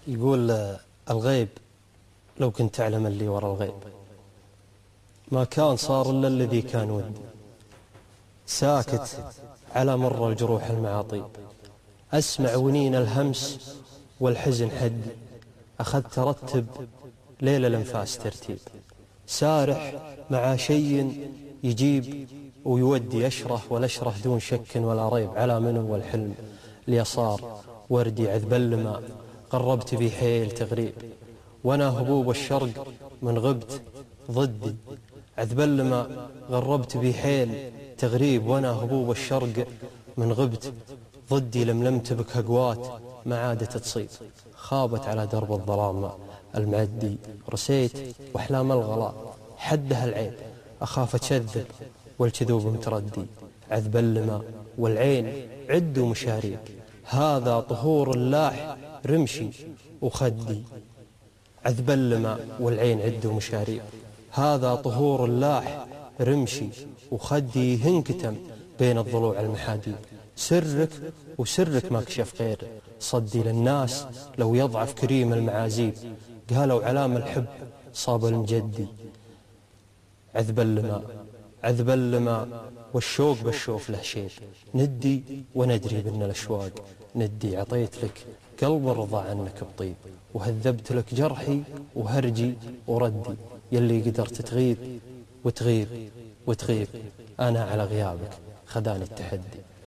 يقول الغيب لو كنت تعلم اللي وراء الغيب ما كان صار إلا الذي كان ودي، ساكت على مر الجروح المعاطيب، أسمع ونين الهمس والحزن حدي، أخذت ترتب ليل الأنفاس ترتيب، سارح مع شيء يجيب ويودي، أشره والأشره دون شك ولا ريب، على منو والحلم اليسار وردي، عذب الماء قربت بي حيل تغريب، وانا هبوب الشرق من غبت ضدي، عذب الماء غربت بي حيل تغريب، وانا هبوب الشرق من غبت ضدي، لملمت بك هقوات ما عادت تصيب، خابت على درب الظلام المعدي، رسيت واحلام الغلا حدها العين، اخاف اتشذب والكذوب متردي، عذب الماء والعين عد مشاريب، هذا طهور اللاح رمشي وخدي، عذب الماء والعين عد مشاريب، هذا طهور اللاح رمشي وخدي، هنكتم بين الضلوع المحاديب، سرك وسرك ما كشف غير صدي، للناس لو يضعف كريم المعازيب، قالوا علام الحب صاب المجدي، عذب الماء عذب الماء والشوق بالشوف له شيب، ندي وندري بأن الأشواق ندي، عطيت لك قلب رضى عنك بطيب، وهذبت لك جرحي وهرجي وردي، يلي قدرت تغيب وتغيب وتغيب، أنا على غيابك خداني التحدي.